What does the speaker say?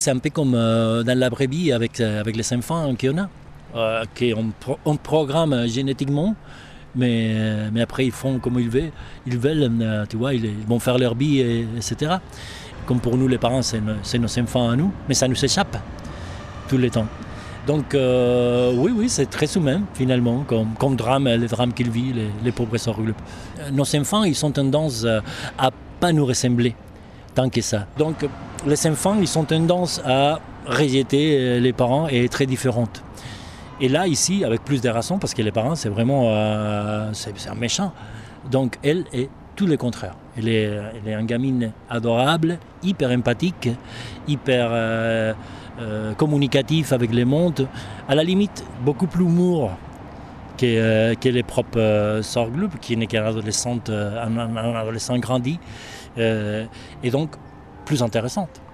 C'est un peu comme dans la brebis avec les enfants qu'on a, qu'on programme génétiquement, mais après ils font comme ils veulent, tu vois, ils vont faire leur vie, etc. Comme pour nous les parents, c'est nos enfants à nous, mais ça nous échappe tout le temps. Donc oui, c'est très humain finalement, comme drame, les drames qu'ils vivent, les pauvres sorgues. Nos enfants, ils ont tendance à pas nous ressembler tant que ça. Donc les enfants, ils ont tendance à rejeter les parents et être très différentes. Et là, ici, avec plus de raisons, parce que les parents, c'est vraiment c'est un méchant. Donc elle est tout le contraire. Elle est une gamine adorable, hyper empathique, hyper communicative avec le monde. À la limite, beaucoup plus humour que les propres sorgues, qui n'est qu'un adolescent grandi. Et donc plus intéressante.